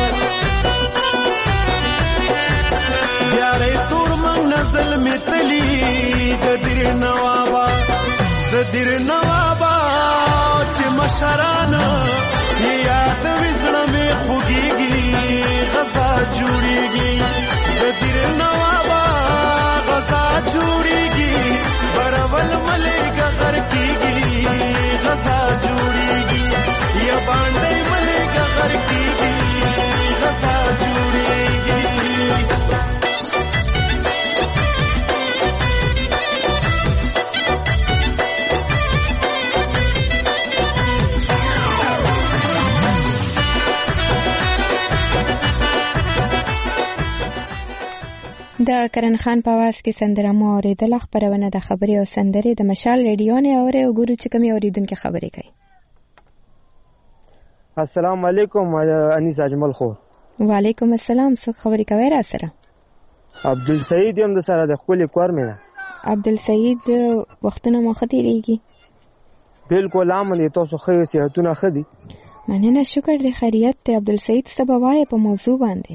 بیارې تور من نزل مثلی د دیر نوابا د دیر نوابا چې مشران یاد وزړه مې خوږیږي غزا جوړیږي د دیر نوابا غزا جوړیږي برول ملګا غر کیږي غزا جوړیږي یا باندې ملګا غر کیږي غزا جوړیږي د کرن خان په आवाज کې سندره مو اوریدله. خبرونه د خبري او سندري د مشال ریډیو نه اوري او ګورو چې کومي اوریدونکو خبرې کوي. السلام علیکم انیس اجمل خو. وعلیکم السلام. څوک خبرې کوي را سره؟ عبدالسعید یم د سره د خپل کور مینه. عبدالسعید وختونه مو ختیریږي؟ بالکل امن تاسو خو صحتونه خدي. مننه شکر دې خیریت ته. عبدالسعید سبب وایي په موضوع باندې.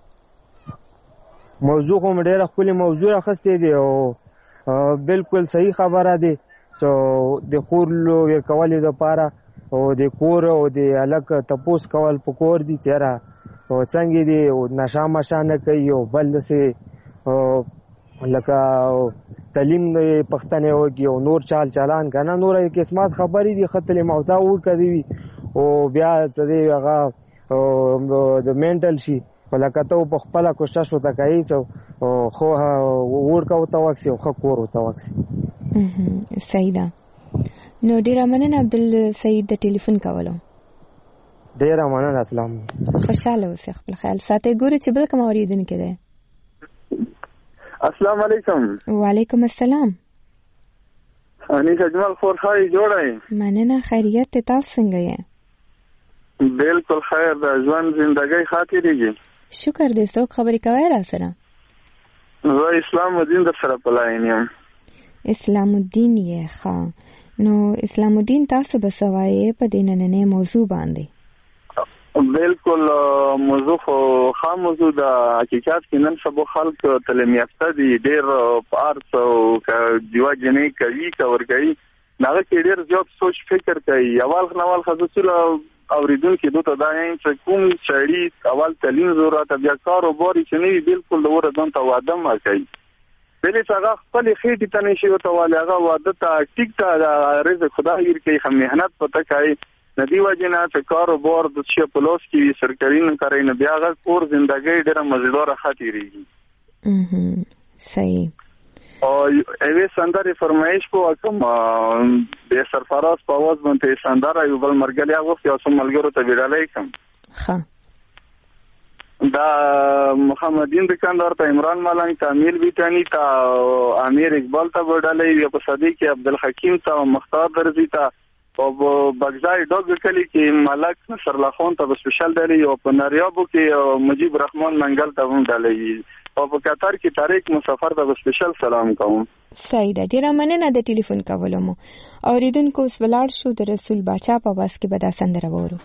موضوع هم ډېره ښکلې موضوع راخستې دی او بالکل صحیح خبره دی چې د کور ورکولو دپاره او د کور او د هلک تپوس کول په کور دي چې یاره څنګه دي نشه مشه نه کوي او بل داسې لکه تعلیم پښتنې وکړي او نور چال چالان که نه نور قسمات خبرې دي ښه تعلیم یافته وکړي وي او بیا څه دی هغه د مینټل شي لکه ته په خپله کوشش ورته کوي چې خو ورکه ورته وکړي او ښه کور ورته وکړي. صحیح ده. نو ډېره مننه عبدالسعید د ټلیفون کولو. ډېره مننه. اسلام خوشحاله اوسئ. خپل خیال ساتئ. ګورو چې بل کوم اورېدونکی دی. السلام علیکم. وعلیکم السلام. انیس اجمل خور خای جوړه یې؟ مننه خیریت ته. تاسو څنګه یې؟ بالکل خیر. د ژوند زندګۍ خاطرېږي. شکر دې. څوک خبرې کوي را سره؟ زه اسلام الدین در سره په لاین یم. اسلام الدین یې ښه. نو اسلام الدین تاسو به څه وایې په دې نننۍ موضوع باندې؟ بالکل موضوع خو ښه موضوع ده. حقیقت کې نن سبا خلک تعلیم یافته دي، ډېر په ارڅ او دیوه جنۍ کوي که ورکوي هغه کې ډېر زیات سوچ فکر کوي. اول نوال ښځو چې اوریدونکي دوی ته دا وایم چې کوم سړي اول تعلیم ضرورت بیا کاروبار چې نه وي بالکل د ور ځان ته واده ما کوي. بلې هغه خپل خېټې ته نشي او ته ولې هغه واده ته ټیک ته رزق خدای ور کوي، خو مهنت پته کوي ندی وجنه چې کاروبار د شي په لاس کې سرکاري نه کوي نه بیا هغه کور ژوندۍ ډېره مزیدار خاطرېږي. صحیح. او ایوه سندره فرمایش کو کوم د سرفراز په आवाज باندې سندره یو بل مرګلي هغه یو څو ملګرو ته ویډالای کوم. ها دا محمدین دکاندار ته عمران ملنګ ته امیر بیتانی ته امیر اقبال ته ویډالای یو په صدیق عبدالحکیم ته مختار درزی ته او بغزای ډوګ کلی کې ملک نصر الله خان ته سپیشل دی او په نریابو کې مجيب رحمان منګل ته هم ډالای او په قطر کې طارق مسافر ته سپیشل سلام کوم. صحیح ده. ډیره مننه د ټلیفون کولو مو. اوریدونکو اوس ولاړ شو د رسول باچا په واس کې به دا سندره وورو.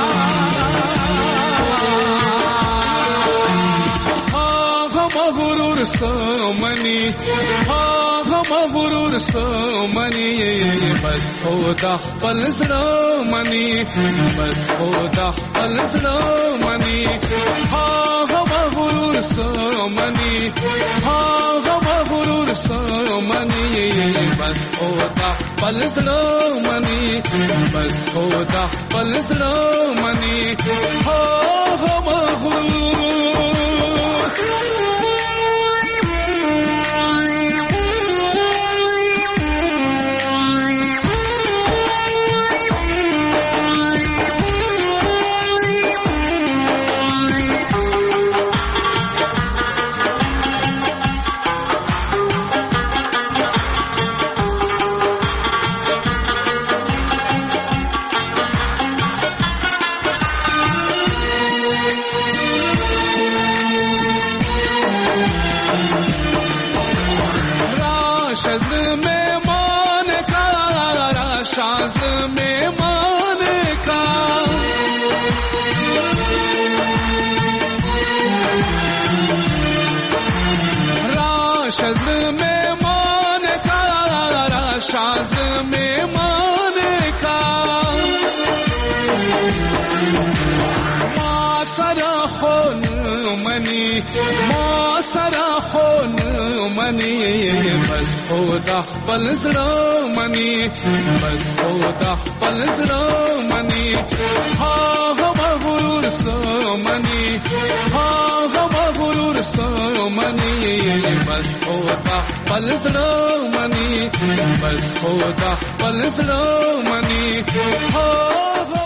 غرور مغرور سمني هغه مغرور سمني بس خدا خپل زړه مني بس خدا خپل زړه مني هغه مغرور سمني هغه مغرور سمني بس خدا خپل زړه مني بس خدا خپل زړه مني هغه مغرور ما سره خون منی بس خدا خپل زړه منی بس خدا خپل زړه منی هغه مغرور سمنی هغه مغرور سمنی بس خدا خپل زړه منی بس خدا خپل زړه منی هغه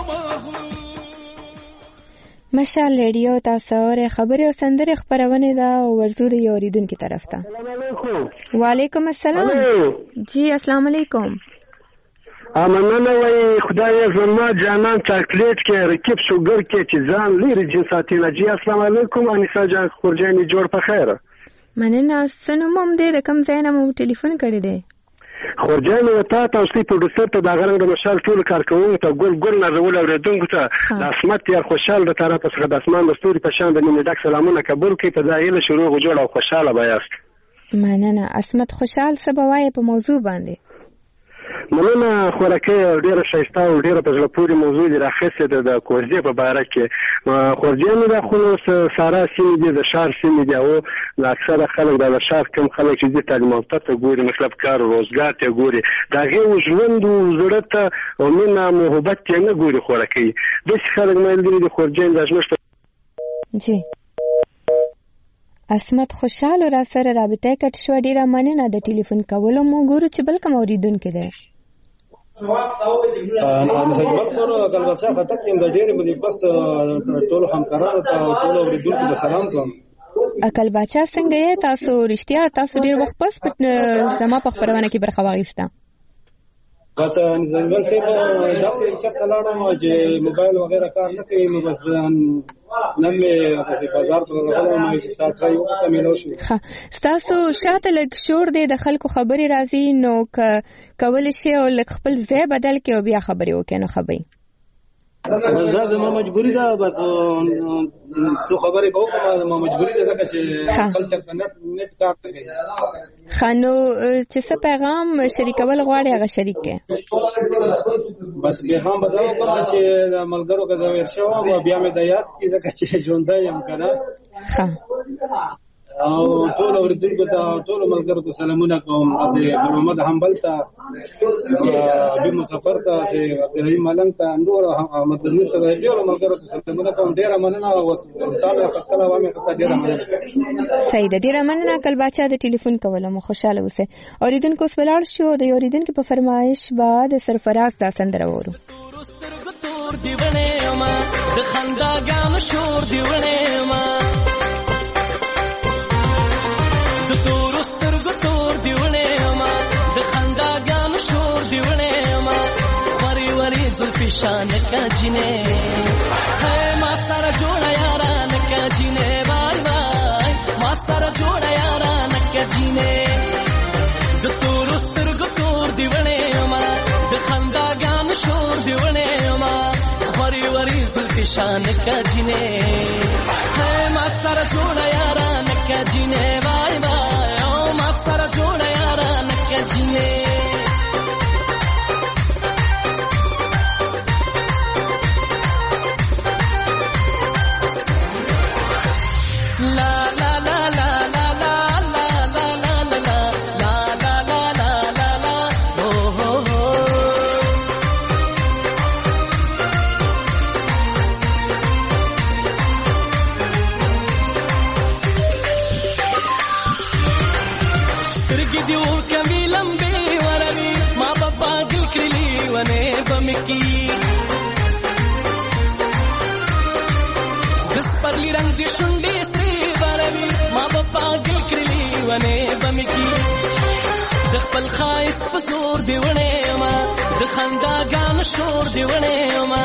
مشال ریډیو تاسو اورئ خبري او سندري خبرونه ده او ورزو د یوریدونکو طرف ته. وعلیکم السلام. جی السلام علیکم. امنه وای خدای زما جانان چاکلیټ کې رکیب شوګر کې چې ځان لري جنساتي لجی. السلام علیکم انیسا جان خورجانی جوړ په خیر. مننه سنوم دې د کم ځای نه مو ټلیفون کړی دی. خورجان وتا تاسو په پروډوسر ته دا غرنګ د مشال ټول کارکونکو ته ګل ګل نازول اوریدونکو ته د اسمت یار خوشحال د طرفه څخه د اسمان د ستوري په شان د نیمه ډک سلامونه قبول کړئ. په ځایله شروع جوړ او خوشاله بیاست. مننه اسمت خوشحال سبوای په موضوع باندې. مننه خورکه ډیره شایسته او ډیره په ځل پوری موضوع دی راخصه د کوزدې په باره کې خورجان د خلکو سارا سیمې دي د شهر سیمې دي او د اکثره خلک د شهر کم خلک چې د تعلیمات ته ګوري مطلب کار او روزګار ته ګوري دا غي ژوند او ضرورت او مینا محبت ته نه ګوري خورکه د خلک مې د خورجان د ژمشت جی اسمت خوشحال را سره رابطه کټ شو. ډیره مننه د ټلیفون کولو. مو ګورو چې بل کوم اوریدونکو ده. انا مسجل کورو کله بچا خطک یم د ډېر ملي بس ټول همکارانو ته ټول اوریدونکو ته سلام کوم. اکل بچا څنګه یې تاسو رښتیا تاسو ډېر وخت پس زما په خبرونه کې برخه واخیسته. بس نزنګل سه داسې چې کلاړم چې موبایل وغیرہ کار نه کوي نو بس نن مې د بازار په لور ما چې سات راي وخت مې شو. ها تاسو شاته لګ شور دې د خلکو خبري راځي نو کول شي او لګ خپل ځای بدل کې او بیا خبري وکړي نو خبري بس دا زما مجبوری ده. بس څو خبرې به وکړم ما مجبوری ده ځکه چې خپل چرته نت نت کار کوي. خانو چې څه پیغام شریکول غواړي هغه شریک کړي. بس پیغام بدل وکړم چې ملګرو کا زویر شو او بیا مې د یاد کی ځکه چې ژوند یم کنه. ها او ټول اوریدونکو ته ټول ملګرو ته سلامونه کوم. تاسو محمد حنبل ته ابي مسافر ته عبدالرحیم ملنګ ته نور احمد نور ته ډیر ملګرو ته سلامونه کوم. ډیر مننه او سلام خپل وامه ته ډیر مننه. سید ډیر مننه کل بچا د ټلیفون کولو مو خوشاله اوسه. اوریدونکو سوالار شو د اوریدونکو په فرمایش بعد سرفراز دا سندره وورو. دیونه ما د خنداګانو شور دیونه ما د تور سترګو تور دیونه ما د خنداګانو شور دیونه ما وری وری زلفی شان کا جنې ہے ما سره جوړا یارا نکا جنې وای وای ما سره جوړا یارا نکا جنې د تور سترګو تور دیونه ما د خنداګانو شور دیونه ما وری وری زلفی شان کا جنې ہے ما سره جوړا یارا نکه جینې وای وای او ما سره جوړه یاره نکه جینې پرلی رنگ دی شونډې سرې باروي ما به پاگل کړلې ونې به مې کی د خپل ښایست په زور دی وړې ما د خنداګانو شور دی وړې ما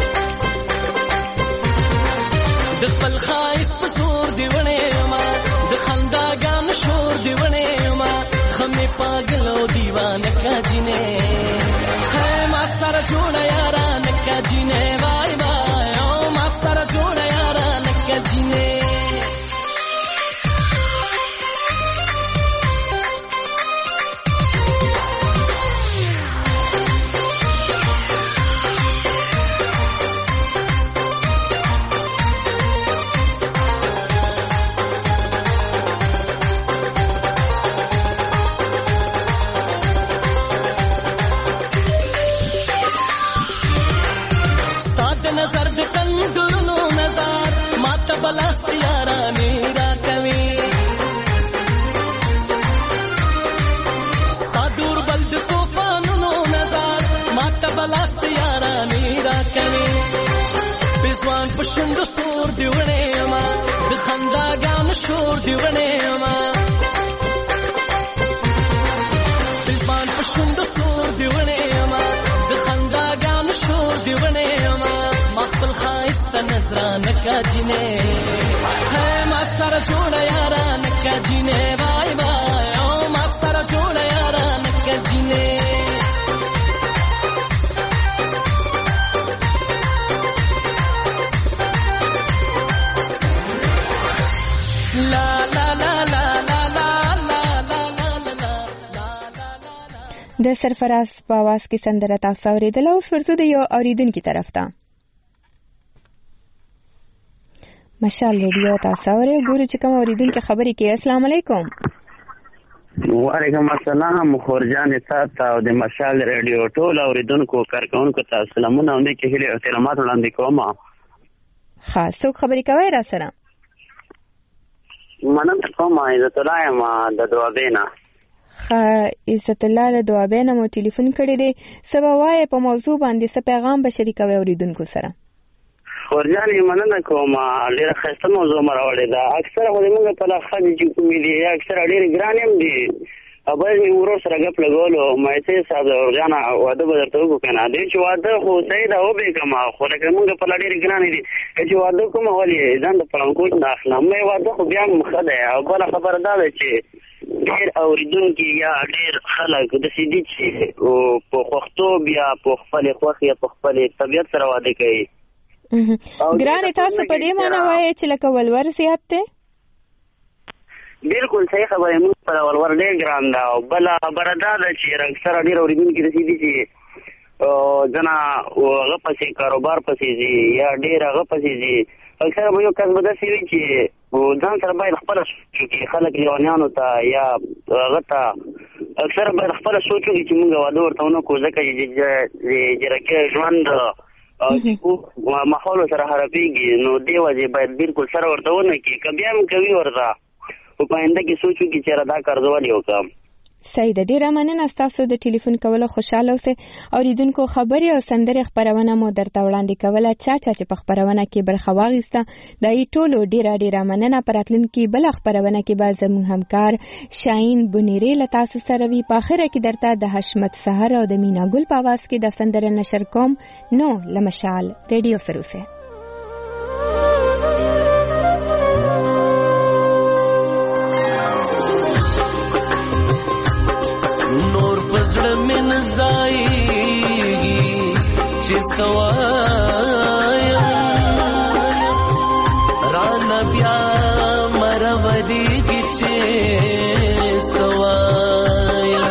د خپل ښایست په زور دی وړې ما د خنداګانو شور دی وړې ما خمې پاگل او دیوانه کا جینې ہے ما سره جوړه یاره نکا جینې وای وای او ما سره جوړه یاره نکا جینې نظر د کندونو نظر ماته بلاست یارانې راکوي ستا دور بل د طوفانونو نظر ماته بلاست یارانې راکوي پېزوان په شونډو سور دی وړې ما د خنداګانو شور دی وړې ما پېزوان په شونډو سور دی وړې ما د خنداګانو شور دی وړې ما مخبل خایسته نظرانه کا جینې ہے ما سره جوړه یاره نکا جینې وای وای او ما سره جوړه یاره نکا جینې لا لا لا لا لا لا د سرفراز په आवाज کې سندره تاسو اوریدل. اوس ورځو د یو اوریدونکو طرف ته مشال ریډیو تاسو اورئ. ګورو چې کوم اوریدونکو خبرې کوي. السلام علیکم. وعلیکم السلام. خورجان تاسو او د مشال ریډیو ټول اوریدونکو کارکونکو ته سلامونه او نیک هیلې او احترامات وړاندې کوم. خاص څوک خبرې کوي را سره؟ مننه کوم. عزت الله یم د دوابینا. خا عزت الله له دوابینا مو ټلیفون کړی دی. سبا وای په موضوع باندې څه پیغام به شریکوي اوریدونکو سره؟ خورجان مننه کوم. ډیره ښایسته موضوع مې راوړې ده. اکثره خو زموږ په ښځې چې کومې دي اکثره ډېرې ګرانې هم دي. باید مې ورور سره ګپ لګولو مایسې صاحب د اورجانه واده به درته وکړو که نه دی چې واده خو صحیح ده وبېږم خو لکه موږ په لا ډېرې ګرانې دي که چې واده کوم ولې ځان د پړانکوټ نه اخلم مې واده خو بیا هم ښه دی. او بله خبره دا ده چې ډېر اوریدونکي یا ډېر خلک داسې دي چې په خوښتوب یا په خپلې خوښې یا په خپلې طبیعت سره واده کوي. ګرانې تاسو په دې معنی وایئ چې لکه ولور زیات دی؟ بالکل صحیح خبره. موږ پر ولور ډېر ګران ده. او بله خبره دا ده چې اکثره ډېر اورېدونکي داسې دي چې ځنه هغه پسې کاروبار پسې ځي یا ډېر هغه پسې ځي. اکثره به یو کس به داسې وي چې ځان سره باید خپله سوچ وکړي خلک لیونیانو ته یا هغه ته اکثره باید خپله سوچ وکړي چې موږ واده ورته ونه کړو ځکه چې د جرګې ژوند ماحول سره خرابېږي نو دې وجې باید بالکل سره ورته ونه کړي. که بیا هم کوي ورته خو په آینده کې سوچ وکړي چې یاره دا کار زه ولې وکړم. صحیح ده. ډېره مننه ستاسو د ټلیفون کولو. خوشحاله اوسئ. اوریدونکو خبرې او سندرې خپرونه مو درته وړاندې کوله. چا چا چې په خپرونه کې برخه واخیسته د یې ټولو ډېره ډېره مننه. په راتلونکي بله خپرونه کې به زموږ همکار شاهین بنیرې له تاسو سره وي. په آخره کې درته د حشمت سحر او د مینا ګل په اواز کې د سندره نشر کوم. نو له مشال ریډیو سره اوسئ. زړه مې نزایږي چې سوایم رانه بیا مرودي چې سوایا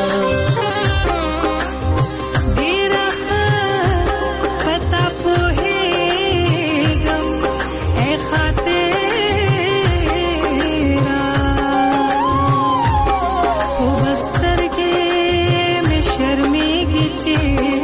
ډیره پتا پوهېږم ای خاطره خو بسترګې مې شرمېږي چې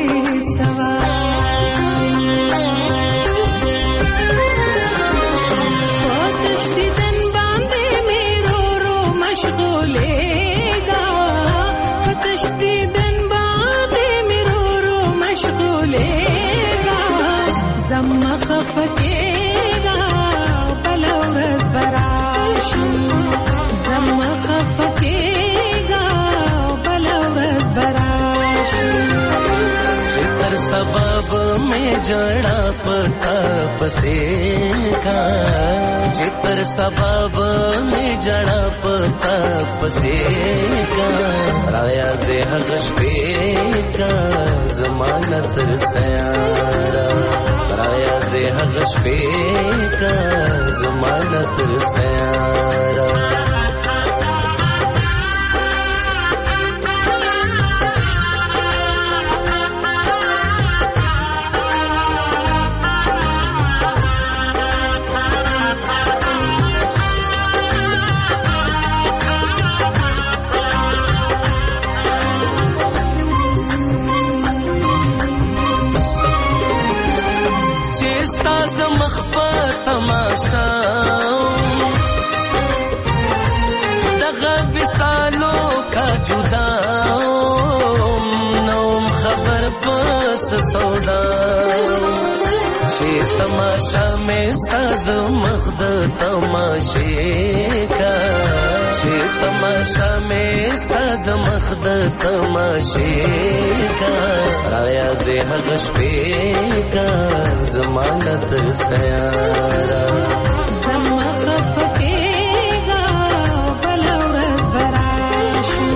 خفکیگا بلا ورځ براشي زما خفکیگا بلا ورځ براشي چې تر سبب مې جړا پتا پسې کا چې تر سبب مې جړا پتا پسې کا رایا دې هغه شپې کا زمانه تر سیارا رایا دې هغه شپې کا زمانه تر سیارا تماشا دغه وصالو کا جدا نوم خبر پس سودا چې تماشا میں صد مخد تماشے کا چې تماشا میں صد مخد تماشے کا رایا دې هغه شپې کا ضمانت سیارا زما خفکیگا بلا ورځ براشي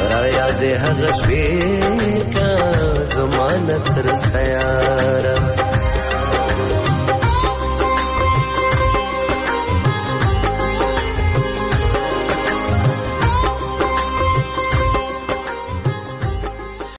هغه شپې کا ضمانت تر سیارا